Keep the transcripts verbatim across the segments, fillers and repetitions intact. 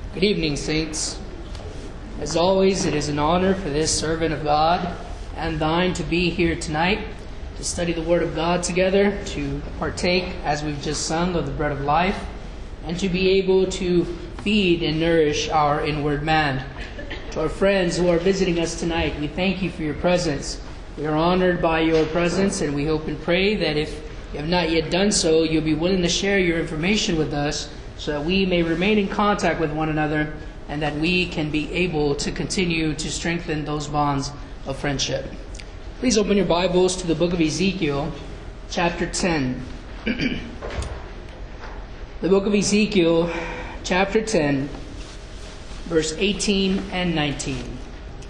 Good evening, saints. As always, it is an honor for this servant of God and thine to be here tonight, to study the Word of God together, to partake, as we've just sung, of the bread of life, and to be able to feed and nourish our inward man. To our friends who are visiting us tonight, we thank you for your presence. We are honored by your presence, and we hope and pray that if you have not yet done so, you'll be willing to share your information with us, so that we may remain in contact with one another and that we can be able to continue to strengthen those bonds of friendship. Please open your Bibles to the book of Ezekiel, chapter ten. The book of Ezekiel, chapter ten, verse eighteen and nineteen.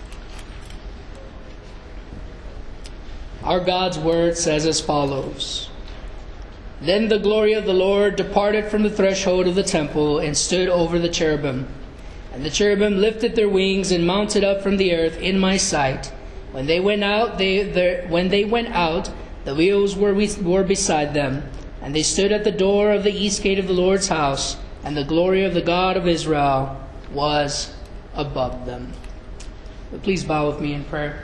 Our God's word says as follows. Then the glory of the Lord departed from the threshold of the temple and stood over the cherubim. And the cherubim lifted their wings and mounted up from the earth in my sight. When they went out, they their, when they went out, the wheels were were beside them, and they stood at the door of the east gate of the Lord's house, and the glory of the God of Israel was above them. But please bow with me in prayer.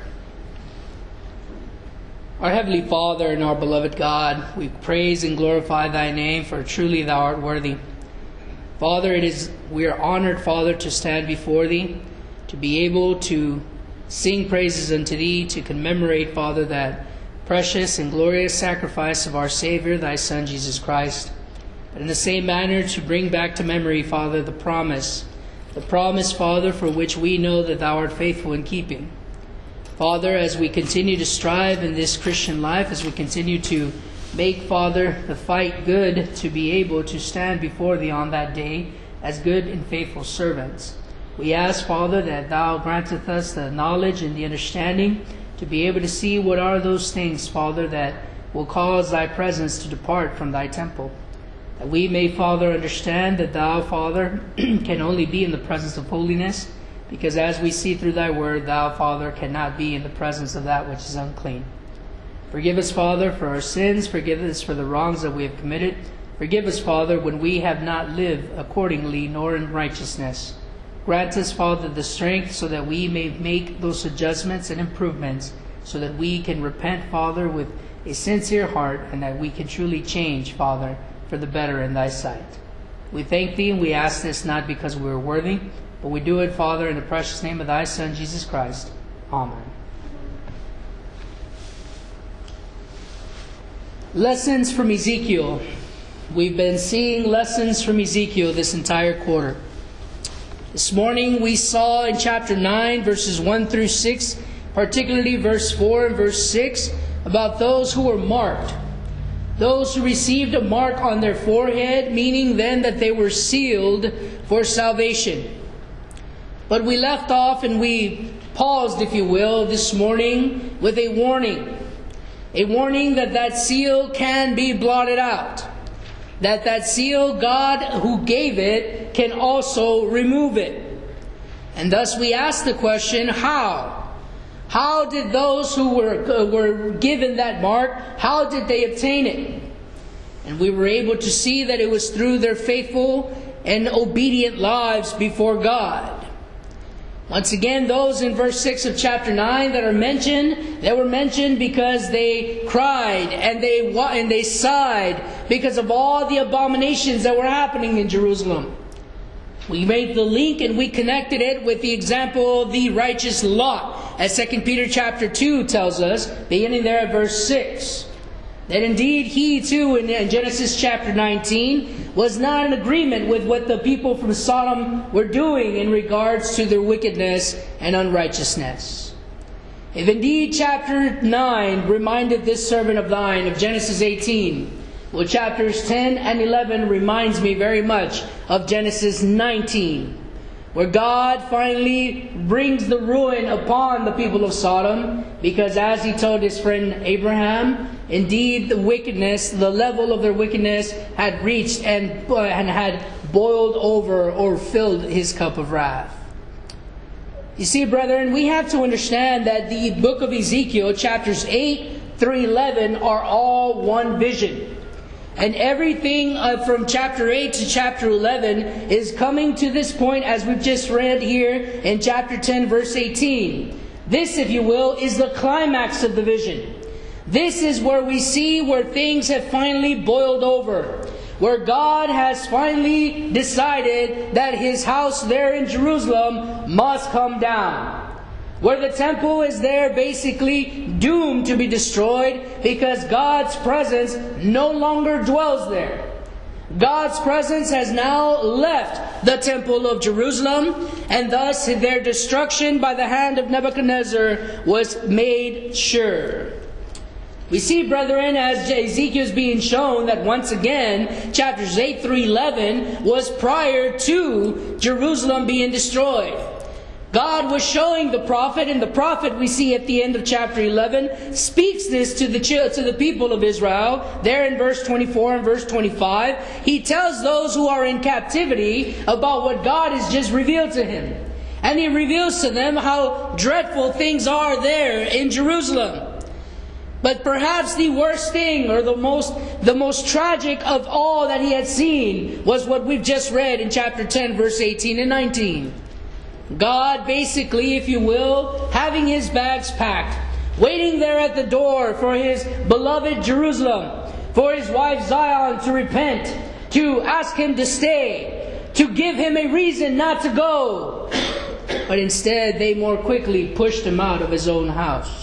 Our Heavenly Father and our beloved God, we praise and glorify Thy name, for truly Thou art worthy. Father, it is we are honored, Father, to stand before Thee, to be able to sing praises unto Thee, to commemorate, Father, that precious and glorious sacrifice of our Savior, Thy Son, Jesus Christ. But in the same manner, to bring back to memory, Father, the promise, the promise, Father, for which we know that Thou art faithful in keeping. Father, as we continue to strive in this Christian life, as we continue to make, Father, the fight good, to be able to stand before Thee on that day as good and faithful servants, we ask, Father, that Thou granteth us the knowledge and the understanding to be able to see what are those things, Father, that will cause Thy presence to depart from Thy temple. That we may, Father, understand that Thou, Father, can only be in the presence of holiness, because as we see through Thy word, Thou, Father, cannot be in the presence of that which is unclean. Forgive us, Father, for our sins. Forgive us for the wrongs that we have committed. Forgive us, Father, when we have not lived accordingly nor in righteousness. Grant us, Father, the strength so that we may make those adjustments and improvements, so that we can repent, Father, with a sincere heart, and that we can truly change, Father, for the better in Thy sight. We thank Thee, and we ask this not because we are worthy, but we do it, Father, in the precious name of Thy Son, Jesus Christ. Amen. Lessons from Ezekiel. We've been seeing lessons from Ezekiel this entire quarter. This morning we saw in chapter nine, verses one through six, particularly verse four and verse six, about those who were marked. Those who received a mark on their forehead, meaning then that they were sealed for salvation. But we left off and we paused, if you will, this morning with a warning. A warning that that seal can be blotted out. That that seal, God who gave it, can also remove it. And thus we ask the question, how? How did those who were, uh, were given that mark, how did they obtain it? And we were able to see that it was through their faithful and obedient lives before God. Once again, those in verse six of chapter nine that are mentioned, they were mentioned because they cried and they and they sighed because of all the abominations that were happening in Jerusalem. We made the link and we connected it with the example of the righteous Lot, as Second Peter chapter two tells us, beginning there at verse six. That indeed he too, in Genesis chapter nineteen, was not in agreement with what the people from Sodom were doing in regards to their wickedness and unrighteousness. If indeed chapter nine reminded this servant of thine of Genesis eighteen, well, chapters ten and eleven reminds me very much of Genesis nineteen, where God finally brings the ruin upon the people of Sodom, because as He told His friend Abraham, indeed the wickedness, the level of their wickedness had reached and, uh, and had boiled over or filled His cup of wrath. You see, brethren, we have to understand that the book of Ezekiel, chapters eight through eleven, are all one vision. And everything uh, from chapter eight to chapter eleven is coming to this point as we've just read here in chapter ten verse eighteen. This, if you will, is the climax of the vision. This is where we see where things have finally boiled over. Where God has finally decided that His house there in Jerusalem must come down. Where the temple is there basically doomed to be destroyed because God's presence no longer dwells there. God's presence has now left the temple of Jerusalem, and thus their destruction by the hand of Nebuchadnezzar was made sure. We see, brethren, as Ezekiel is being shown that once again, chapters eight through eleven was prior to Jerusalem being destroyed. God was showing the prophet, and the prophet we see at the end of chapter eleven speaks this to the to the people of Israel. There in verse twenty-four and verse twenty-five, he tells those who are in captivity about what God has just revealed to him. And he reveals to them how dreadful things are there in Jerusalem. But perhaps the worst thing, or the most the most tragic of all that he had seen, was what we've just read in chapter ten, verse eighteen and nineteen. God basically, if you will, having His bags packed, waiting there at the door for His beloved Jerusalem, for His wife Zion to repent, to ask Him to stay, to give Him a reason not to go. But instead, they more quickly pushed Him out of His own house.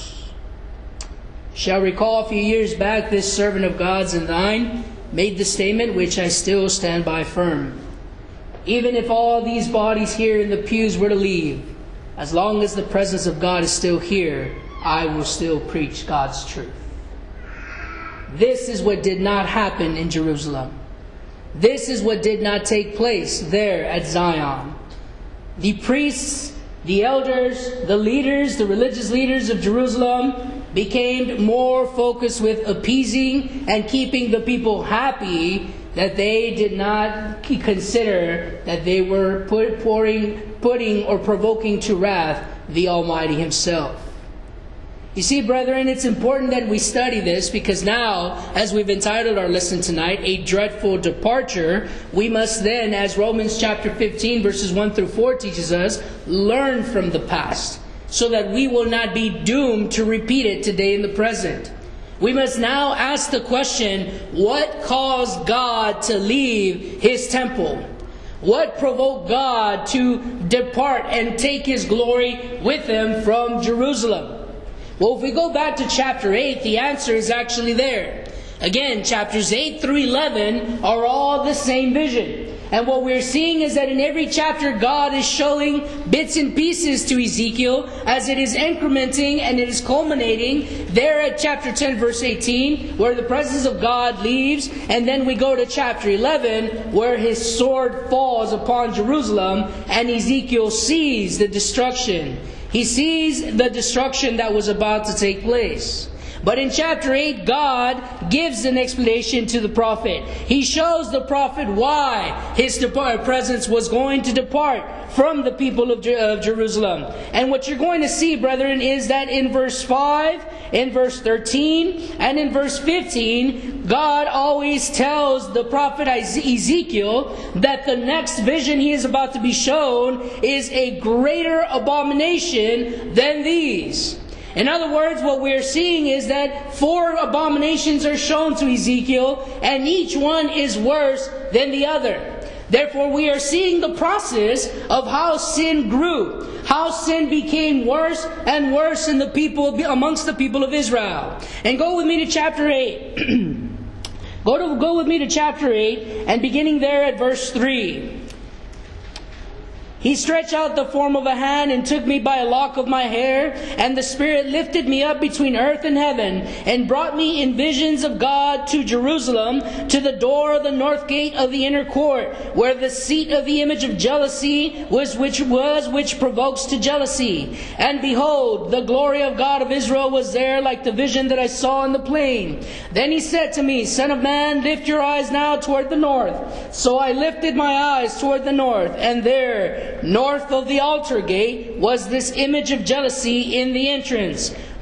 Shall recall a few years back, this servant of God's and thine made the statement which I still stand by firm. Even if all these bodies here in the pews were to leave, as long as the presence of God is still here, I will still preach God's truth. This is what did not happen in Jerusalem. This is what did not take place there at Zion. The priests, the elders, the leaders, the religious leaders of Jerusalem became more focused with appeasing and keeping the people happy, that they did not consider that they were put, pouring, putting or provoking to wrath the Almighty Himself. You see, brethren, it's important that we study this, because now, as we've entitled our lesson tonight, A Dreadful Departure, we must then, as Romans chapter fifteen, verses one through four teaches us, learn from the past, so that we will not be doomed to repeat it today in the present. We must now ask the question, what caused God to leave His temple? What provoked God to depart and take His glory with Him from Jerusalem? Well, if we go back to chapter eight, the answer is actually there. Again, chapters eight through eleven are all the same vision. And what we're seeing is that in every chapter, God is showing bits and pieces to Ezekiel as it is incrementing and it is culminating there at chapter ten, verse eighteen, where the presence of God leaves. And then we go to chapter eleven, where His sword falls upon Jerusalem and Ezekiel sees the destruction. He sees the destruction that was about to take place. But in chapter eight, God gives an explanation to the prophet. He shows the prophet why His depart- presence was going to depart from the people of, Jer- of Jerusalem. And what you're going to see, brethren, is that in verse five, in verse thirteen, and in verse fifteen, God always tells the prophet Ezekiel that the next vision he is about to be shown is a greater abomination than these. In other words, what we're seeing is that four abominations are shown to Ezekiel, and each one is worse than the other. Therefore, we are seeing the process of how sin grew, how sin became worse and worse in the people, amongst the people of Israel. And go with me to chapter eight. go to go with me to chapter eight, and beginning there at verse three. He stretched out the form of a hand and took me by a lock of my hair, and the Spirit lifted me up between earth and heaven, and brought me in visions of God to Jerusalem, to the door of the north gate of the inner court, where the seat of the image of jealousy was which was which provokes to jealousy. And behold, the glory of God of Israel was there, like the vision that I saw in the plain. Then He said to me, Son of man, lift your eyes now toward the north. So I lifted my eyes toward the north, and there, north of the altar gate, was this image of jealousy in the entrance.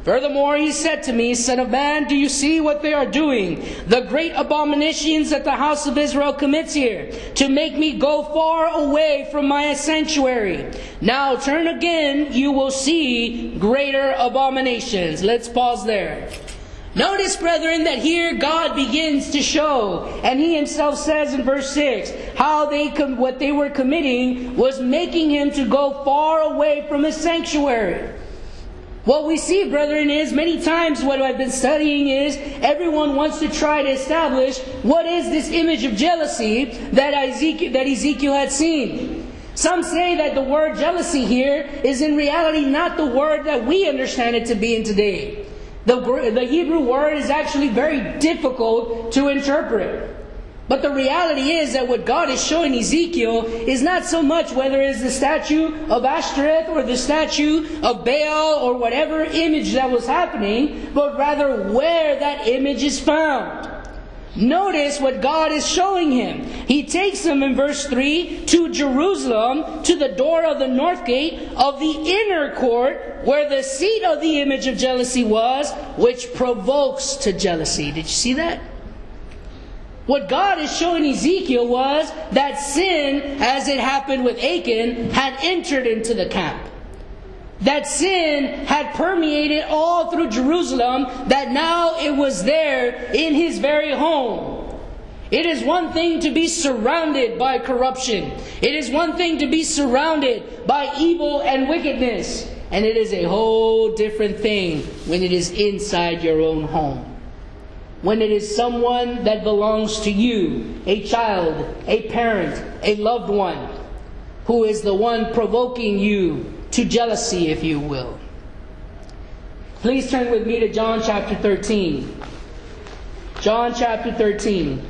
Furthermore, he said to me, Son of man, do you see what they are doing? The great abominations that the house of Israel commits here, to make me go far away from my sanctuary. Now turn again, you will see greater abominations. Let's pause there. Notice, brethren, that here God begins to show, and He Himself says in verse six, how they com- what they were committing was making Him to go far away from His sanctuary. What we see, brethren, is many times what I've been studying is everyone wants to try to establish what is this image of jealousy that Ezekiel, that Ezekiel had seen. Some say that the word jealousy here is in reality not the word that we understand it to be in today. The, the Hebrew word is actually very difficult to interpret. But the reality is that what God is showing Ezekiel is not so much whether it is the statue of Ashtoreth or the statue of Baal or whatever image that was happening, but rather where that image is found. Notice what God is showing him. He takes him in verse three to Jerusalem, to the door of the north gate of the inner court, where the seat of the image of jealousy was, which provokes to jealousy. Did you see that? What God is showing Ezekiel was that sin, as it happened with Achan, had entered into the camp. That sin had permeated all through Jerusalem, that now it was there in his very home. It is one thing to be surrounded by corruption. It is one thing to be surrounded by evil and wickedness. And it is a whole different thing when it is inside your own home. When it is someone that belongs to you, a child, a parent, a loved one, who is the one provoking you to jealousy, if you will. Please turn with me to John chapter thirteen. John chapter thirteen.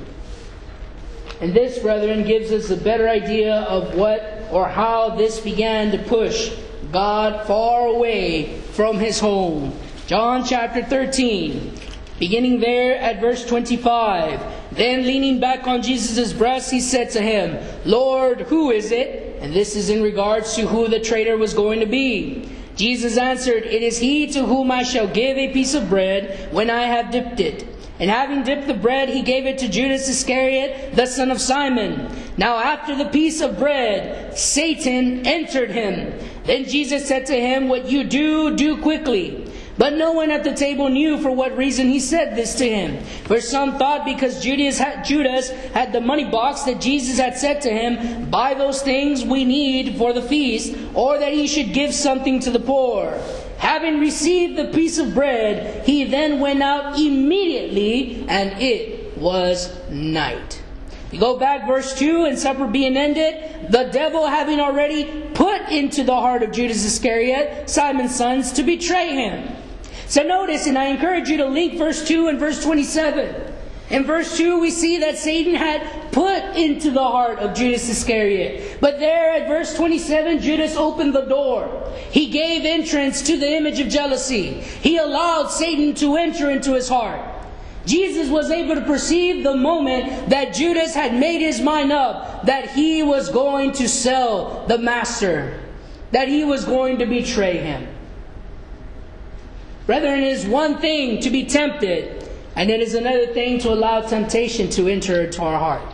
And this, brethren, gives us a better idea of what or how this began to push God far away from His home. John chapter thirteen. Beginning there at verse twenty-five. Then leaning back on Jesus' breast, he said to him, Lord, who is it? And this is in regards to who the traitor was going to be. Jesus answered, It is he to whom I shall give a piece of bread when I have dipped it. And having dipped the bread, he gave it to Judas Iscariot, the son of Simon. Now after the piece of bread, Satan entered him. Then Jesus said to him, What you do, do quickly. But no one at the table knew for what reason he said this to him. For some thought because Judas had, Judas had the money box that Jesus had said to him, Buy those things we need for the feast, or that he should give something to the poor. Having received the piece of bread, he then went out immediately, and it was night. You go back, verse two, and supper being ended, the devil having already put into the heart of Judas Iscariot, Simon's son, to betray him. So notice, and I encourage you to link verse two and verse twenty-seven. In verse two, we see that Satan had put into the heart of Judas Iscariot. But there at verse twenty-seven, Judas opened the door. He gave entrance to the image of jealousy. He allowed Satan to enter into his heart. Jesus was able to perceive the moment that Judas had made his mind up that he was going to sell the master, that he was going to betray him. Brethren, it is one thing to be tempted, and it is another thing to allow temptation to enter into our heart.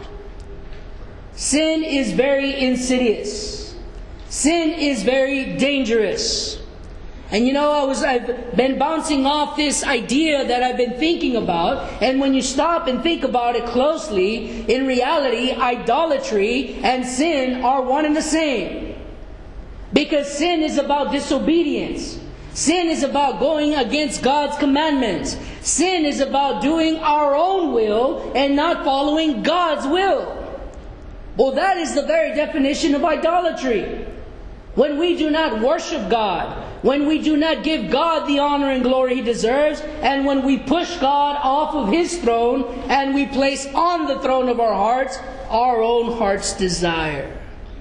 Sin is very insidious. Sin is very dangerous. And you know, I was, I've been bouncing off this idea that I've been thinking about. And when you stop and think about it closely, in reality, idolatry and sin are one and the same. Because sin is about disobedience. Sin is about going against God's commandments. Sin is about doing our own will and not following God's will. Well, that is the very definition of idolatry. When we do not worship God, when we do not give God the honor and glory He deserves, and when we push God off of His throne and we place on the throne of our hearts our own heart's desire.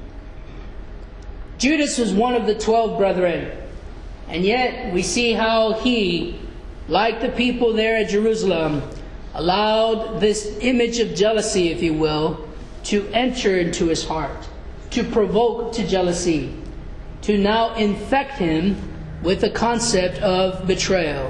Judas was one of the twelve brethren. And yet we see how he, like the people there at Jerusalem, allowed this image of jealousy, if you will, to enter into his heart, to provoke to jealousy, to now infect him with the concept of betrayal.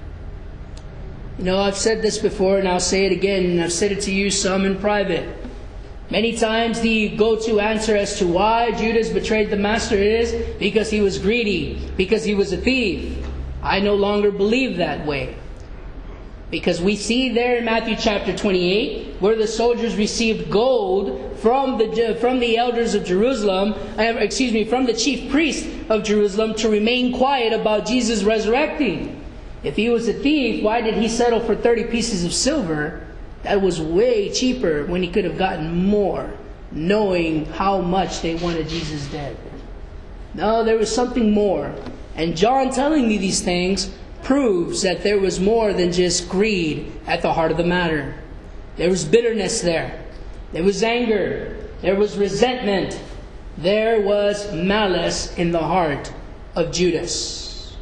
You know, I've said this before and I'll say it again, and I've said it to you some in private. Many times the go-to answer as to why Judas betrayed the Master is because he was greedy, because he was a thief. I no longer believe that way. Because we see there in Matthew chapter twenty-eight, where the soldiers received gold from the from the elders of Jerusalem, excuse me, from the chief priest of Jerusalem to remain quiet about Jesus resurrecting. If he was a thief, why did he settle for thirty pieces of silver? That was way cheaper when he could have gotten more, knowing how much they wanted Jesus dead. No, there was something more. And John telling me these things proves that there was more than just greed at the heart of the matter. There was bitterness there. There was anger. There was resentment. There was malice in the heart of Judas.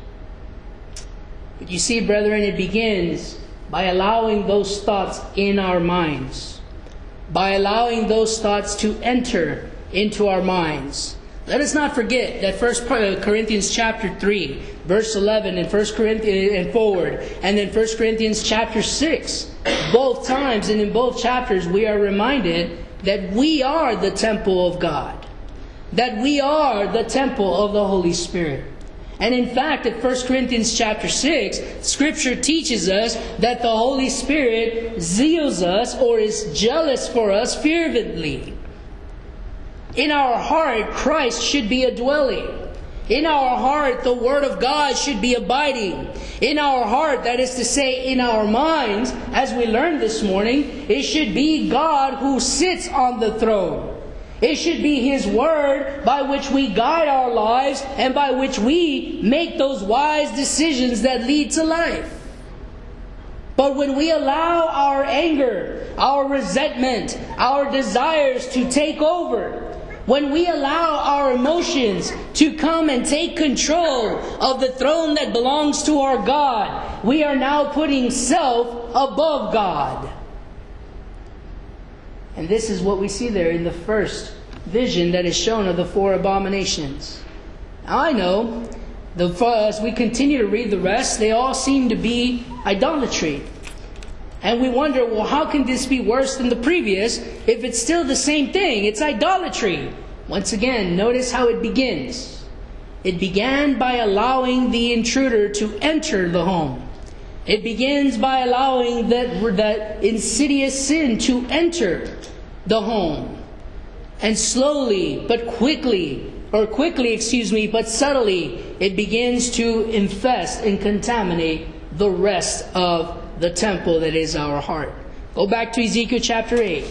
But you see, brethren, it begins by allowing those thoughts in our minds. By allowing those thoughts to enter into our minds. Let us not forget that First Corinthians chapter three, verse eleven, and First Corinthians and forward, and then First Corinthians chapter six, both times and in both chapters we are reminded that we are the temple of God, that we are the temple of the Holy Spirit. And in fact, at First Corinthians chapter six, Scripture teaches us that the Holy Spirit zeals us or is jealous for us fervently. In our heart, Christ should be a dwelling. In our heart, the Word of God should be abiding. In our heart, that is to say, in our minds, as we learned this morning, it should be God who sits on the throne. It should be His Word by which we guide our lives and by which we make those wise decisions that lead to life. But when we allow our anger, our resentment, our desires to take over, when we allow our emotions to come and take control of the throne that belongs to our God, we are now putting self above God. And this is what we see there in the first vision that is shown of the four abominations. Now I know, the, as we continue to read the rest, they all seem to be idolatry. And we wonder, well, how can this be worse than the previous if it's still the same thing? It's idolatry. Once again, notice how it begins. It began by allowing the intruder to enter the home. It begins by allowing that, that insidious sin to enter the home. And slowly, but quickly, or quickly, excuse me, but subtly, it begins to infest and contaminate the rest of the temple that is our heart. Go back to Ezekiel chapter eight.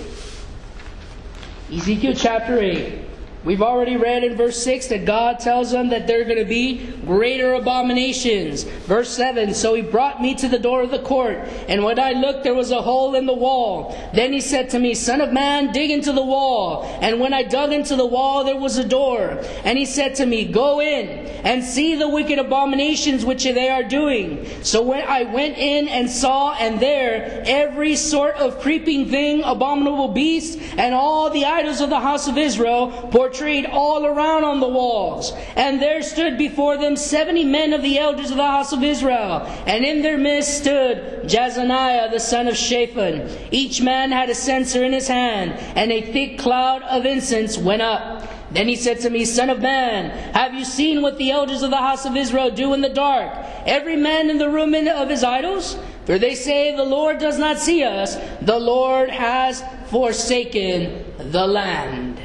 Ezekiel chapter eight. We've already read in verse six that God tells them that there are going to be greater abominations. Verse seven, so he brought me to the door of the court, and when I looked, there was a hole in the wall. Then he said to me, Son of man, dig into the wall. And when I dug into the wall, there was a door. And he said to me, Go in and see the wicked abominations which they are doing. So when I went in and saw, and there every sort of creeping thing, abominable beast, and all the idols of the house of Israel, portrayed all around on the walls. And there stood before them seventy men of the elders of the house of Israel. And in their midst stood Jazaniah the son of Shaphan. Each man had a censer in his hand, and a thick cloud of incense went up. Then he said to me, Son of man, have you seen what the elders of the house of Israel do in the dark? Every man in the room of his idols? For they say, the Lord does not see us. The Lord has forsaken the land.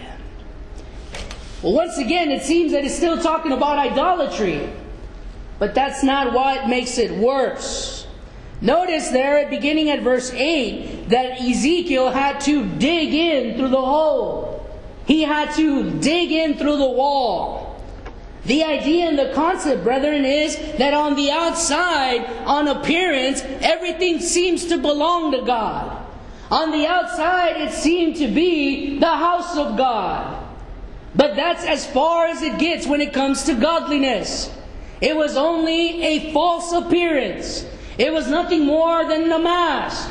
Well, once again, it seems that it's still talking about idolatry. But that's not what makes it worse. Notice there, at beginning at verse eight, that Ezekiel had to dig in through the hole. He had to dig in through the wall. The idea and the concept, brethren, is that on the outside, on appearance, everything seems to belong to God. On the outside, it seemed to be the house of God. But that's as far as it gets when it comes to godliness. It was only a false appearance. It was nothing more than a mask.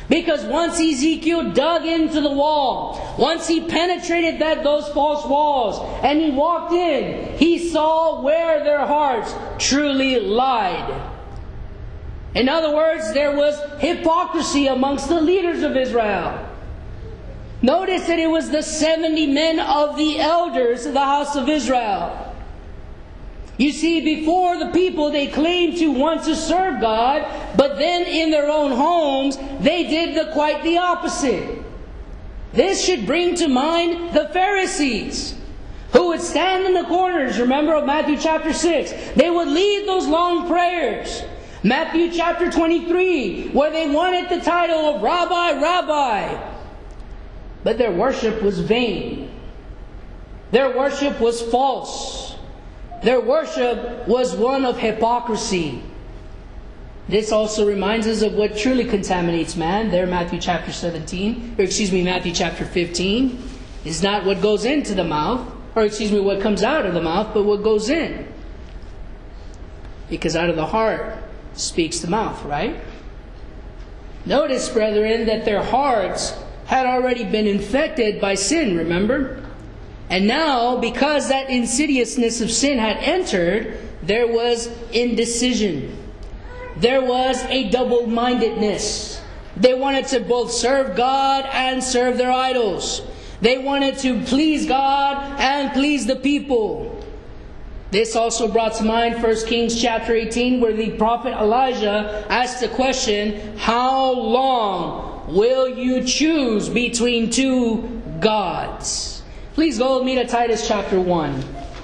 Because once Ezekiel dug into the wall, once he penetrated that those false walls, and he walked in, he saw where their hearts truly lied. In other words, there was hypocrisy amongst the leaders of Israel. Notice that it was the seventy men of the elders of the house of Israel. You see, before the people, they claimed to want to serve God, but then in their own homes, they did the, quite the opposite. This should bring to mind the Pharisees, who would stand in the corners, remember, of Matthew chapter six. They would lead those long prayers. Matthew chapter twenty-three, where they wanted the title of Rabbi, Rabbi. But their worship was vain. Their worship was false. Their worship was one of hypocrisy. This also reminds us of what truly contaminates man. There, Matthew chapter seventeen, or excuse me, Matthew chapter fifteen, is not what goes into the mouth, or excuse me, what comes out of the mouth, but what goes in. Because out of the heart speaks the mouth, right? Notice, brethren, that their hearts had already been infected by sin, remember? And now, because that insidiousness of sin had entered, there was indecision. There was a double-mindedness. They wanted to both serve God and serve their idols. They wanted to please God and please the people. This also brought to mind First Kings chapter eighteen, where the prophet Elijah asked the question, "How long will you choose between two gods?" Please go with me to Titus chapter one.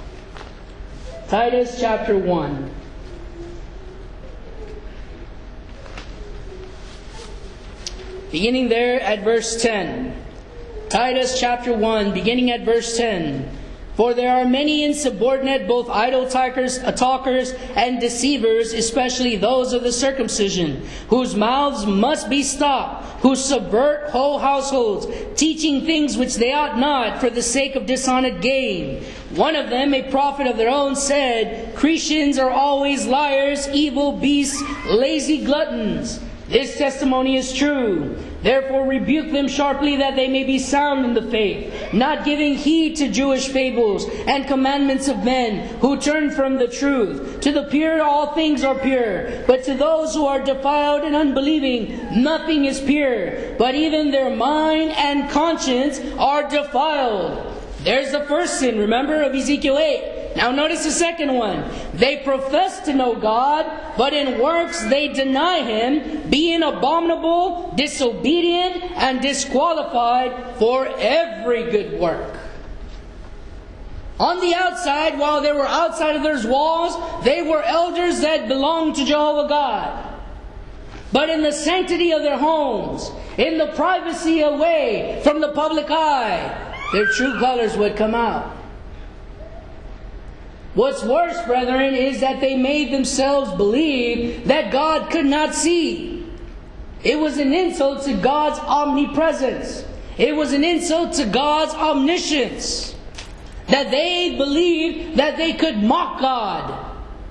Titus chapter one. Beginning there at verse ten. Titus chapter one, beginning at verse ten. For there are many insubordinate, both idle talkers, talkers and deceivers, especially those of the circumcision, whose mouths must be stopped, who subvert whole households, teaching things which they ought not, for the sake of dishonest gain. One of them, a prophet of their own, said, Cretans are always liars, evil beasts, lazy gluttons. This testimony is true. Therefore rebuke them sharply, that they may be sound in the faith, not giving heed to Jewish fables and commandments of men who turn from the truth. To the pure all things are pure, but to those who are defiled and unbelieving nothing is pure, but even their mind and conscience are defiled. There's the first sin, remember, of Ezekiel eight. Now notice the second one. They profess to know God, but in works they deny Him, being abominable, disobedient, and disqualified for every good work. On the outside, while they were outside of those walls, they were elders that belonged to Jehovah God. But in the sanctity of their homes, in the privacy away from the public eye, their true colors would come out. What's worse, brethren, is that they made themselves believe that God could not see. It was an insult to God's omnipresence. It was an insult to God's omniscience. That they believed that they could mock God.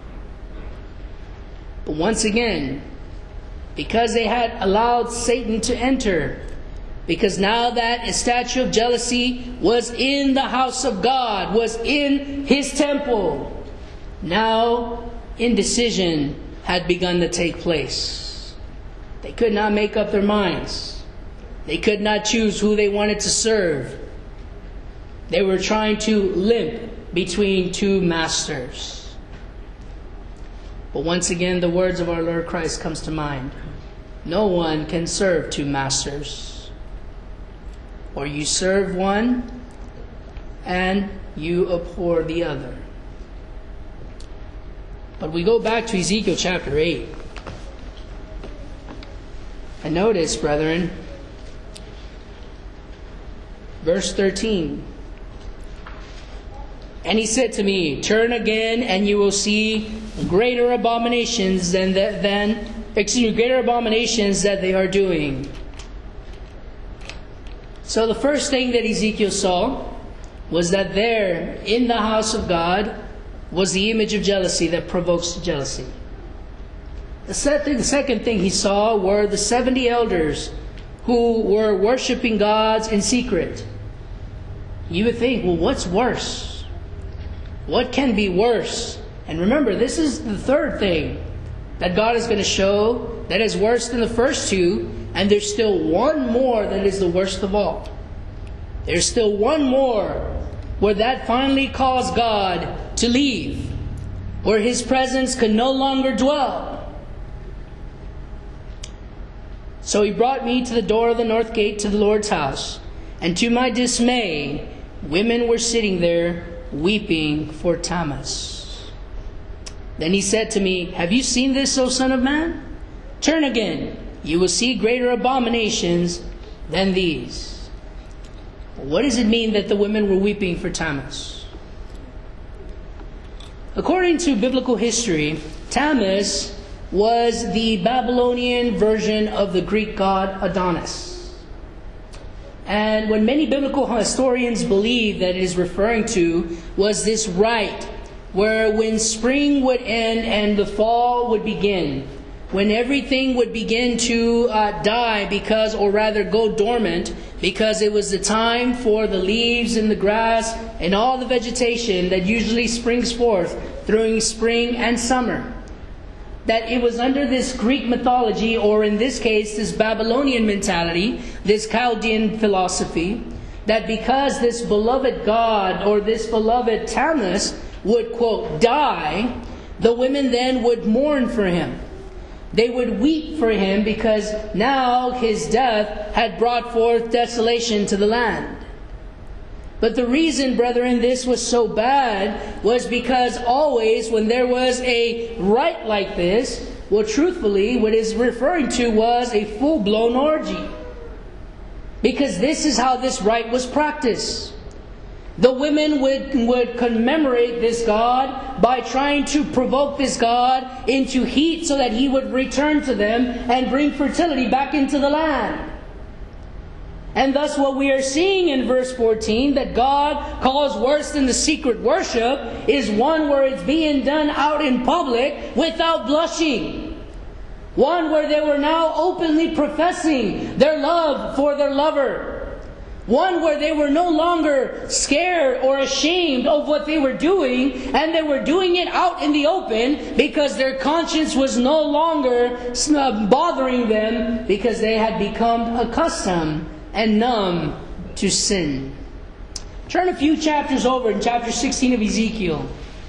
But once again, because they had allowed Satan to enter, because now that a statue of jealousy was in the house of God, was in His temple, now indecision had begun to take place. They could not make up their minds. They could not choose who they wanted to serve. They were trying to limp between two masters. But once again, the words of our Lord Christ comes to mind. No one can serve two masters. Or you serve one and you abhor the other. But we go back to Ezekiel chapter eight. And notice, brethren, verse thirteen. And he said to me, turn again and you will see greater abominations than, the, than excuse me, greater abominations that they are doing. So the first thing that Ezekiel saw was that there in the house of God was the image of jealousy that provokes jealousy. The second thing he saw were the seventy elders who were worshiping gods in secret. You would think, well, what's worse? What can be worse? And remember, this is the third thing that God is going to show that is worse than the first two. And there's still one more that is the worst of all. There's still one more where that finally caused God to leave, where His presence could no longer dwell. So He brought me to the door of the north gate to the Lord's house. And to my dismay, women were sitting there weeping for Tammuz. Then He said to me, have you seen this, O son of man? Turn again. You will see greater abominations than these. What does it mean that the women were weeping for Tammuz? According to biblical history, Tammuz was the Babylonian version of the Greek god Adonis. And what many biblical historians believe that it is referring to was this rite where when spring would end and the fall would begin, when everything would begin to uh, die because, or rather go dormant, because it was the time for the leaves and the grass and all the vegetation that usually springs forth during spring and summer. That it was under this Greek mythology, or in this case, this Babylonian mentality, this Chaldean philosophy, that because this beloved god or this beloved Tammuz would, quote, die, the women then would mourn for him. They would weep for him because now his death had brought forth desolation to the land. But the reason, brethren, this was so bad was because always when there was a rite like this, well, truthfully, what is referring to was a full-blown orgy. Because this is how this rite was practiced. The women would, would commemorate this god by trying to provoke this god into heat so that he would return to them and bring fertility back into the land. And thus what we are seeing in verse fourteen, that God calls worse than the secret worship, is one where it's being done out in public without blushing. One where they were now openly professing their love for their lover. One where they were no longer scared or ashamed of what they were doing, and they were doing it out in the open because their conscience was no longer bothering them because they had become accustomed and numb to sin. Turn a few chapters over in chapter sixteen of Ezekiel.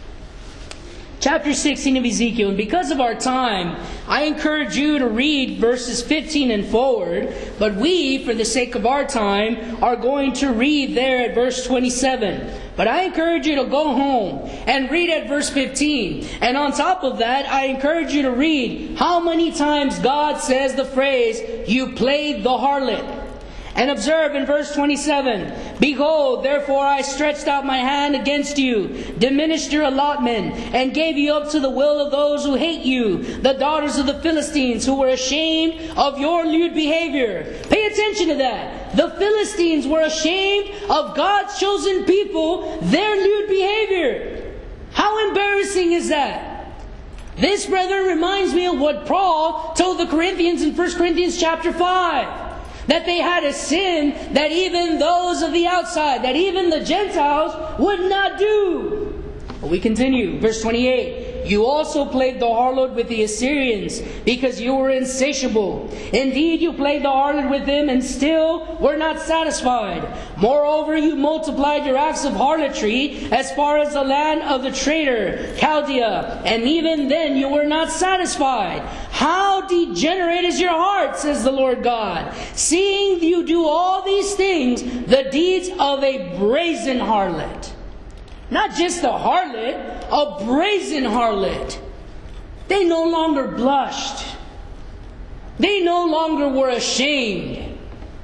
Chapter sixteen of Ezekiel. And because of our time, I encourage you to read verses fifteen and forward. But we, for the sake of our time, are going to read there at verse twenty-seven. But I encourage you to go home and read at verse fifteen. And on top of that, I encourage you to read how many times God says the phrase, "You played the harlot." And observe in verse twenty-seven, "Behold, therefore I stretched out my hand against you, diminished your allotment, and gave you up to the will of those who hate you, the daughters of the Philistines, who were ashamed of your lewd behavior." Pay attention to that. The Philistines were ashamed of God's chosen people, their lewd behavior. How embarrassing is that? This, brethren, reminds me of what Paul told the Corinthians in First Corinthians chapter five. That they had a sin that even those of the outside, that even the Gentiles would not do. But we continue. Verse twenty-eight. "You also played the harlot with the Assyrians, because you were insatiable. Indeed, you played the harlot with them, and still were not satisfied. Moreover, you multiplied your acts of harlotry as far as the land of the traitor, Chaldea, and even then you were not satisfied. How degenerate is your heart, says the Lord God, seeing you do all these things, the deeds of a brazen harlot." Not just a harlot, a brazen harlot. They no longer blushed. They no longer were ashamed.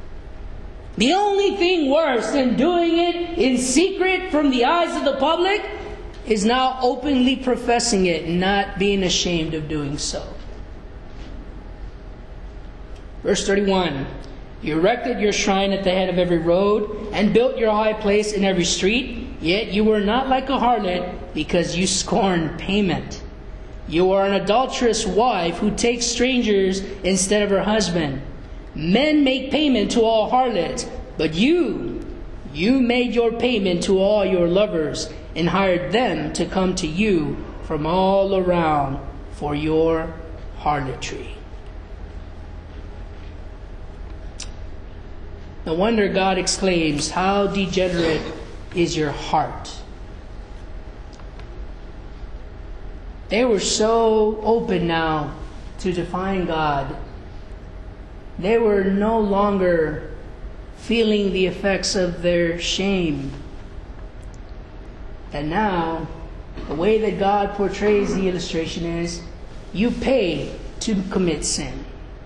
The only thing worse than doing it in secret from the eyes of the public is now openly professing it and not being ashamed of doing so. Verse thirty-one. "You erected your shrine at the head of every road, and built your high place in every street. Yet you were not like a harlot, because you scorned payment. You are an adulterous wife who takes strangers instead of her husband. Men make payment to all harlots, but you, you made your payment to all your lovers and hired them to come to you from all around for your harlotry. No wonder God exclaims, how degenerate is your heart. They were so open now to defying God. They were no longer feeling the effects of their shame. And now, the way that God portrays the illustration is, you pay to commit sin.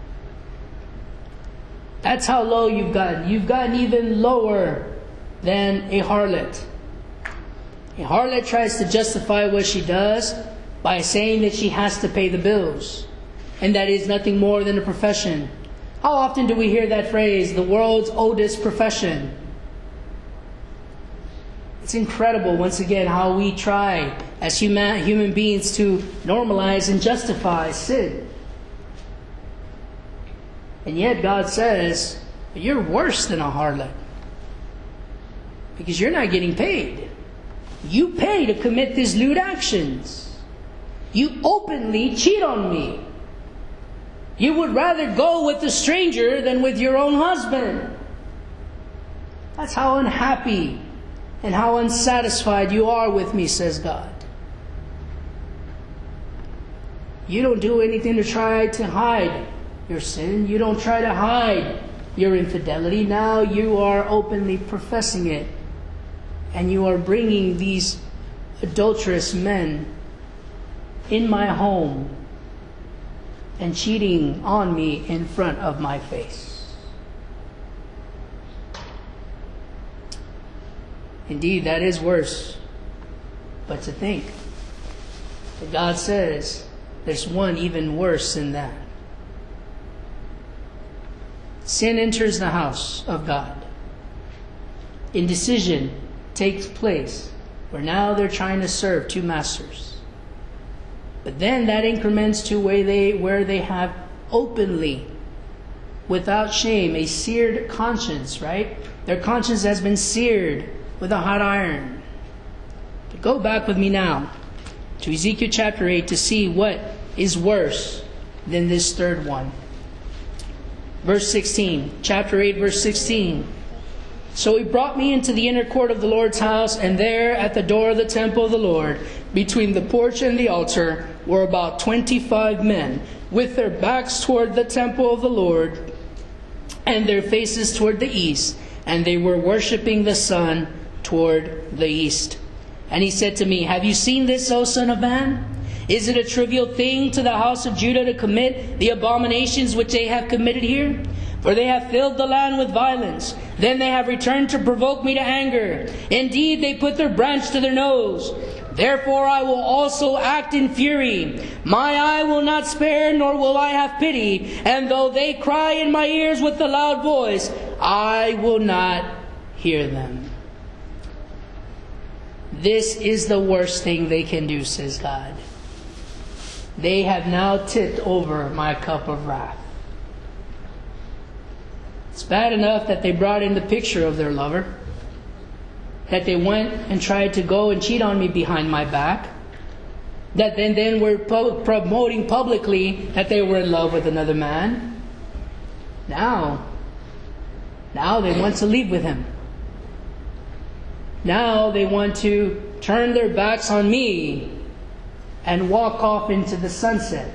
That's how low you've gotten. You've gotten even lower than a harlot. A harlot tries to justify what she does by saying that she has to pay the bills. And that is nothing more than a profession. How often do we hear that phrase, the world's oldest profession? It's incredible, once again, how we try as human, human beings to normalize and justify sin. And yet God says, you're worse than a harlot. Because you're not getting paid. You pay to commit these lewd actions. You openly cheat on me. You would rather go with a stranger than with your own husband. That's how unhappy and how unsatisfied you are with me, says God. You don't do anything to try to hide your sin. You don't try to hide your infidelity. Now you are openly professing it. And you are bringing these adulterous men in my home and cheating on me in front of my face. Indeed, that is worse. But to think that God says there's one even worse than that. Sin enters the house of God. Indecision takes place where now they're trying to serve two masters. But then that increments to where they, where they have openly, without shame, a seared conscience, right? Their conscience has been seared with a hot iron. But go back with me now to Ezekiel chapter eight to see what is worse than this third one. Verse sixteen, chapter eight, verse sixteen. So he brought me into the inner court of the Lord's house, and there at the door of the temple of the Lord, between the porch and the altar, were about twenty-five men, with their backs toward the temple of the Lord, and their faces toward the east, and they were worshipping the sun toward the east. And he said to me, have you seen this, O son of man? Is it a trivial thing to the house of Judah to commit the abominations which they have committed here? For they have filled the land with violence. Then they have returned to provoke me to anger. Indeed, they put their branch to their nose. Therefore I will also act in fury. My eye will not spare, nor will I have pity. And though they cry in my ears with a loud voice, I will not hear them. This is the worst thing they can do, says God. They have now tipped over my cup of wrath. It's bad enough that they brought in the picture of their lover, that they went and tried to go and cheat on me behind my back, that then, then were pu- promoting publicly that they were in love with another man. Now, now they want to leave with him. Now they want to turn their backs on me and walk off into the sunset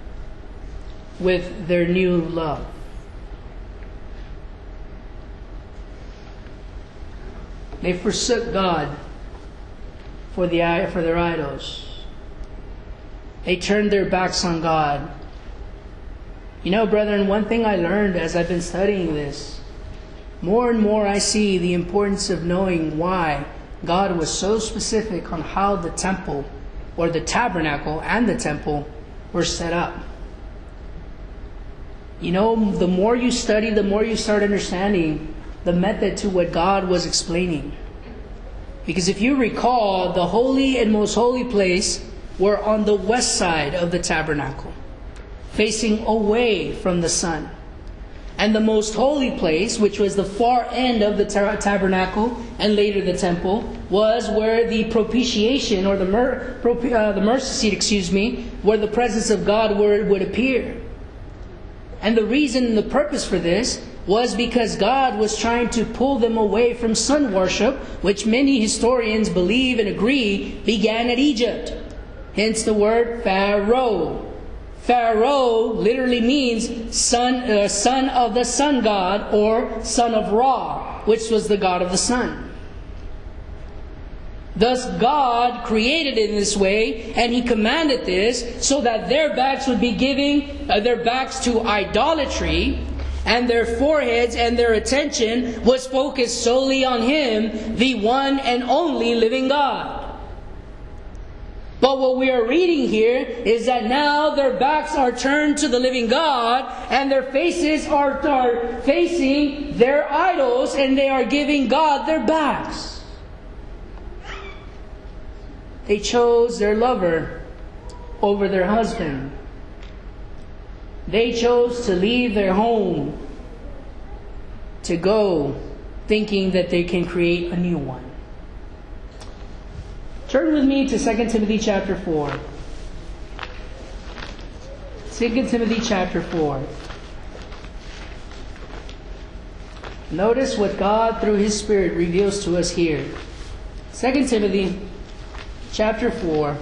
with their new love. They forsook God for the for their idols. They turned their backs on God. You know, brethren, one thing I learned as I've been studying this, more and more I see the importance of knowing why God was so specific on how the temple, or the tabernacle and the temple, were set up. You know, the more you study, the more you start understanding the method to what God was explaining. Because if you recall, the holy and most holy place were on the west side of the tabernacle, facing away from the sun. And the most holy place, which was the far end of the tabernacle and later the temple, was where the propitiation or the mer- uh, the mercy seat, excuse me, where the presence of God would, would appear. And the reason and the purpose for this was because God was trying to pull them away from sun worship, which many historians believe and agree began at Egypt. Hence the word Pharaoh. Pharaoh literally means son, uh, son of the sun god, or son of Ra, which was the god of the sun. Thus God created it in this way, and He commanded this so that their backs would be giving uh, their backs to idolatry, and their foreheads and their attention was focused solely on Him, the one and only living God. But what we are reading here is that now their backs are turned to the living God, and their faces are, are facing their idols, and they are giving God their backs. They chose their lover over their husband. They chose to leave their home to go thinking that they can create a new one. Turn with me to Second Timothy chapter four. Second Timothy chapter four. Notice what God through His Spirit reveals to us here. Second Timothy chapter four.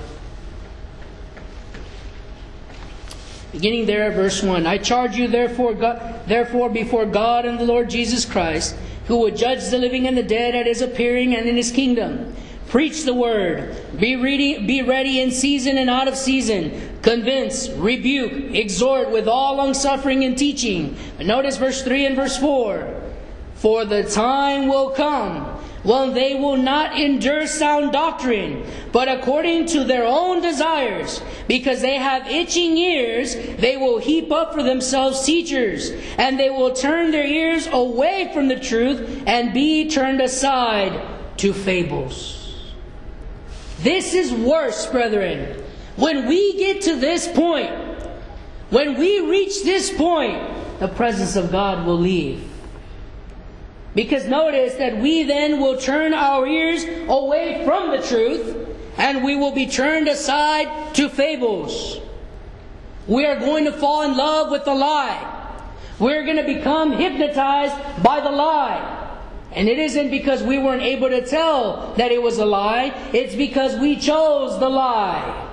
Beginning there at verse one. I charge you therefore, God, therefore before God and the Lord Jesus Christ, who will judge the living and the dead at His appearing and in His kingdom. Preach the word. Be ready, be ready in season and out of season. Convince, rebuke, exhort with all longsuffering and teaching. But notice verse three and verse four. For the time will come when they will not endure sound doctrine, but according to their own desires, because they have itching ears, they will heap up for themselves teachers, and they will turn their ears away from the truth and be turned aside to fables. This is worse, brethren. When we get to this point, when we reach this point, the presence of God will leave. Because notice that we then will turn our ears away from the truth, and we will be turned aside to fables. We are going to fall in love with the lie. We're going to become hypnotized by the lie. And it isn't because we weren't able to tell that it was a lie. It's because we chose the lie.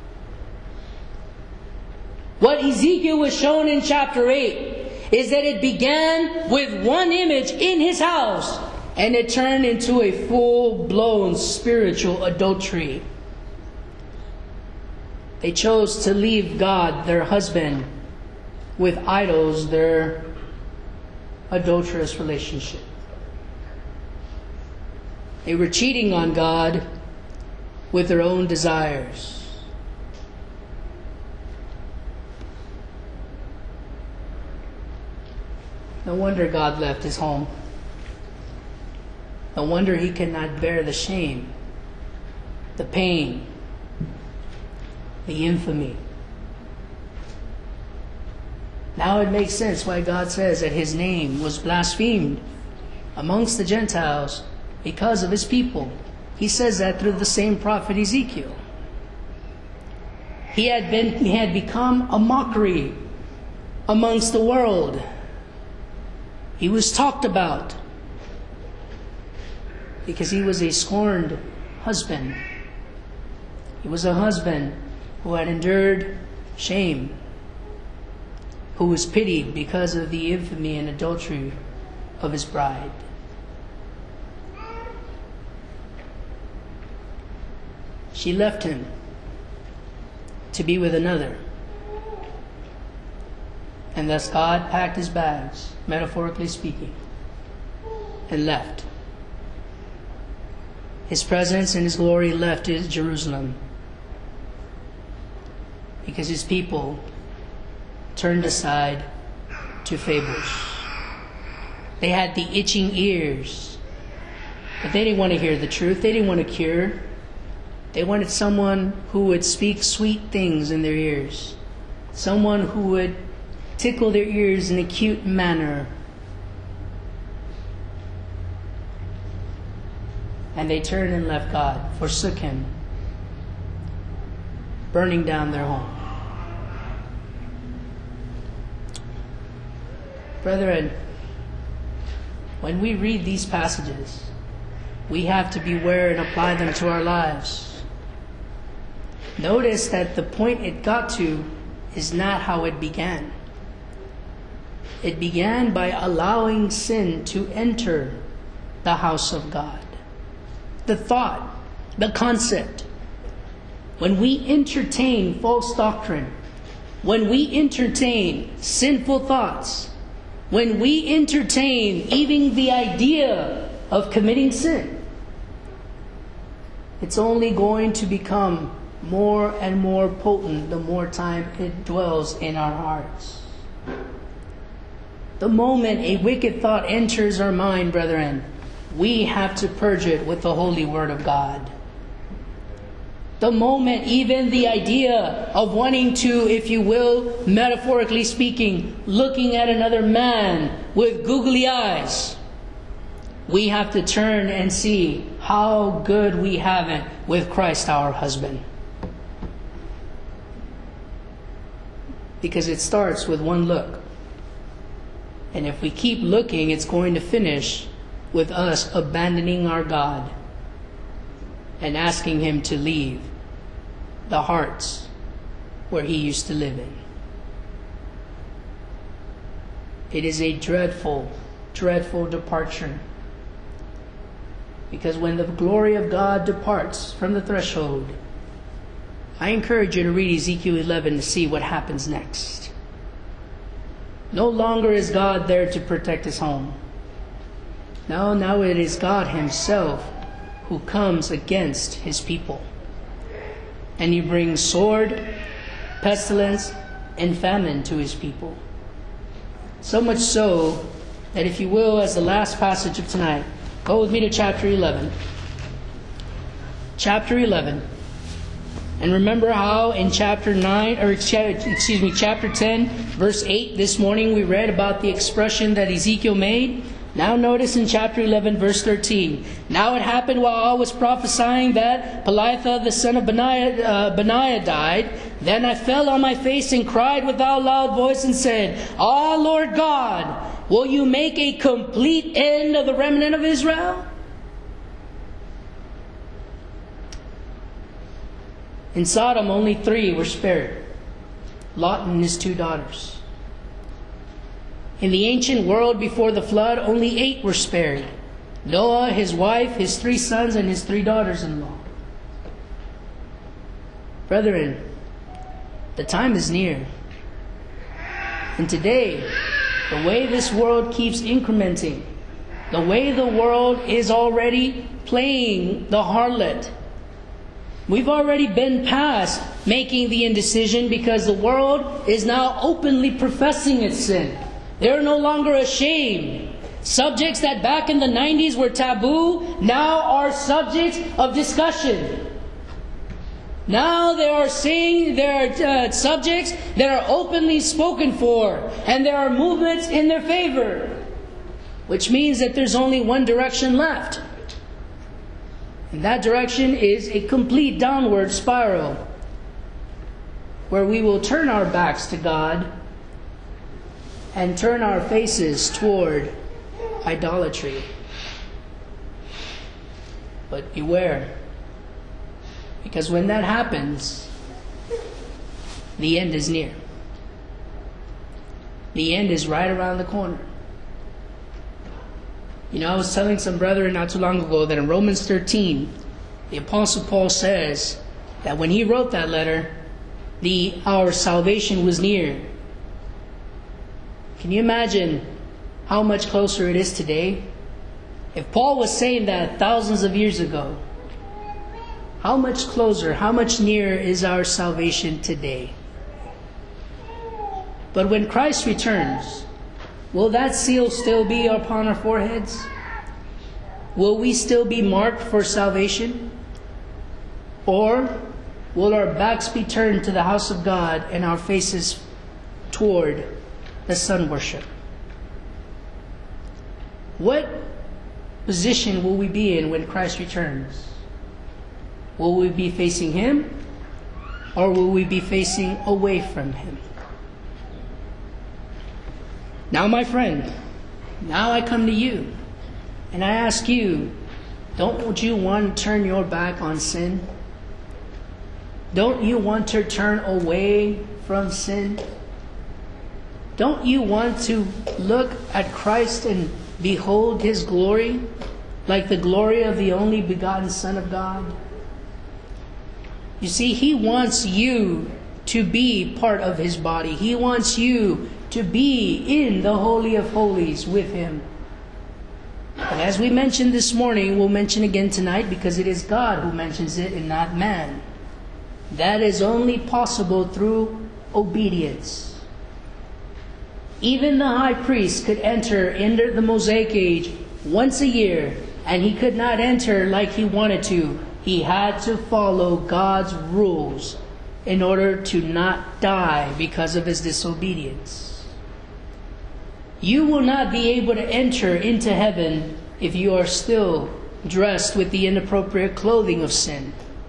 What Ezekiel was shown in chapter eight is that it began with one image in his house, and it turned into a full-blown spiritual adultery. They chose to leave God, their husband, with idols, their adulterous relationship. They were cheating on God with their own desires. No wonder God left His home. No wonder He could not bear the shame, the pain, the infamy. Now it makes sense why God says that His name was blasphemed amongst the Gentiles because of His people. He says that through the same prophet Ezekiel. He had been, he had become a mockery amongst the world. He was talked about because he was a scorned husband. He was a husband who had endured shame, who was pitied because of the infamy and adultery of his bride. She left him to be with another. And thus God packed His bags, metaphorically speaking, and left. His presence and His glory left Jerusalem because His people turned aside to fables. They had the itching ears, but they didn't want to hear the truth. They didn't want a cure. They wanted someone who would speak sweet things in their ears. Someone who would tickle their ears in a cute manner. And they turned and left God, forsook Him, burning down their home. Brethren, when we read these passages, we have to beware and apply them to our lives. Notice that the point it got to is not how it began. It began by allowing sin to enter the house of God. The thought, the concept. When we entertain false doctrine, when we entertain sinful thoughts, when we entertain even the idea of committing sin, it's only going to become more and more potent the more time it dwells in our hearts. The moment a wicked thought enters our mind, brethren, we have to purge it with the holy word of God. The moment even the idea of wanting to, if you will, metaphorically speaking, looking at another man with googly eyes, we have to turn and see how good we have it with Christ our husband. Because it starts with one look. And if we keep looking, it's going to finish with us abandoning our God and asking Him to leave the hearts where He used to live in. It is a dreadful, dreadful departure. Because when the glory of God departs from the threshold, I encourage you to read Ezekiel eleven to see what happens next. No longer is God there to protect His home. No, now it is God Himself who comes against His people. And He brings sword, pestilence, and famine to His people. So much so that, if you will, as the last passage of tonight, go with me to chapter eleven. Chapter eleven. And remember how in chapter nine, or excuse me, chapter ten, verse eight, this morning we read about the expression that Ezekiel made. Now notice in chapter eleven, verse thirteen. Now it happened while I was prophesying that Pelitha, the son of Benaiah, uh, Benaiah died. Then I fell on my face and cried with a loud voice and said, Ah, Lord God, will you make a complete end of the remnant of Israel? In Sodom, only three were spared. Lot and his two daughters. In the ancient world before the flood, only eight were spared. Noah, his wife, his three sons, and his three daughters-in-law. Brethren, the time is near. And today, the way this world keeps incrementing, the way the world is already playing the harlot, we've already been past making the indecision, because the world is now openly professing its sin. They're no longer ashamed. Subjects that back in the nineties were taboo now are subjects of discussion. Now there are saying there are uh, subjects that are openly spoken for, and there are movements in their favor, which means that there's only one direction left. And that direction is a complete downward spiral, where we will turn our backs to God and turn our faces toward idolatry. But beware, because when that happens, the end is near. The end is right around the corner. You know, I was telling some brethren not too long ago that in Romans thirteen, the Apostle Paul says that when he wrote that letter, the our salvation was near. Can you imagine how much closer it is today? If Paul was saying that thousands of years ago, how much closer, how much nearer is our salvation today? But when Christ returns, will that seal still be upon our foreheads? Will we still be marked for salvation? Or will our backs be turned to the house of God and our faces toward the sun worship? What position will we be in when Christ returns? Will we be facing Him, or will we be facing away from Him? Now, my friend, now I come to you, and I ask you, don't you want to turn your back on sin? Don't you want to turn away from sin? Don't you want to look at Christ and behold His glory, like the glory of the only begotten Son of God? You see, He wants you to be part of His body. He wants you to be in the Holy of Holies with Him. And as we mentioned this morning, we'll mention again tonight, because it is God who mentions it and not man. That is only possible through obedience. Even the high priest could enter into the Mosaic age once a year, and he could not enter like he wanted to. He had to follow God's rules in order to not die because of his disobedience. You will not be able to enter into heaven if you are still dressed with the inappropriate clothing of sin.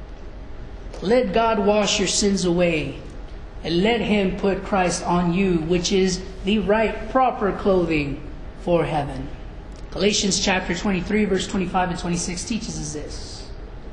Let God wash your sins away, and let Him put Christ on you, which is the right, proper clothing for heaven. Galatians chapter twenty-three, verse twenty-five and twenty-six teaches us this.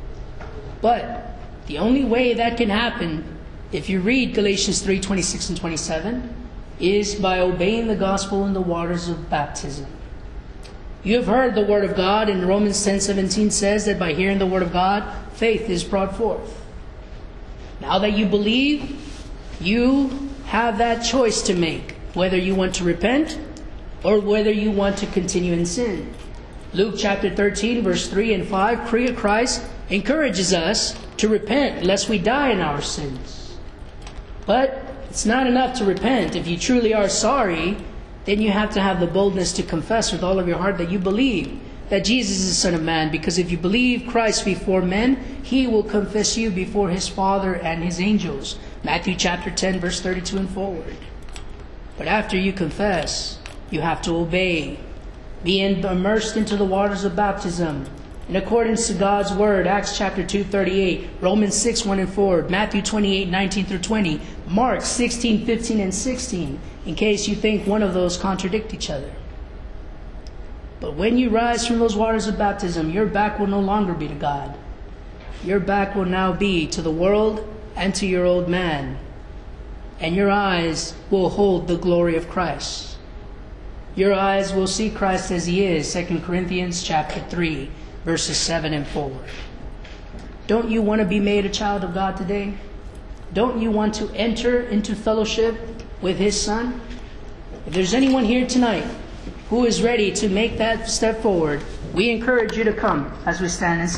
But the only way that can happen, if you read Galatians three, twenty-six and twenty-seven, is by obeying the gospel in the waters of baptism. You have heard the word of God, and Romans ten seventeen says that by hearing the word of God, faith is brought forth. Now that you believe, you have that choice to make, whether you want to repent or whether you want to continue in sin. Luke chapter thirteen, verse three and five, Christ encourages us to repent lest we die in our sins. But it's not enough to repent. If you truly are sorry, then you have to have the boldness to confess with all of your heart that you believe that Jesus is the Son of Man. Because if you believe Christ before men, He will confess you before His Father and His angels. Matthew chapter ten, verse thirty-two and forward. But after you confess, you have to obey. Be immersed into the waters of baptism in accordance to God's word. Acts chapter two, thirty-eight, Romans six, one and four, Matthew twenty-eight, nineteen through twenty, Mark sixteen, fifteen and sixteen, in case you think one of those contradict each other. But when you rise from those waters of baptism, your back will no longer be to God. Your back will now be to the world and to your old man. And your eyes will hold the glory of Christ. Your eyes will see Christ as He is, Second Corinthians chapter three, verses seven and forward. Don't you want to be made a child of God today? Don't you want to enter into fellowship with His Son? If there's anyone here tonight who is ready to make that step forward, we encourage you to come as we stand and sing.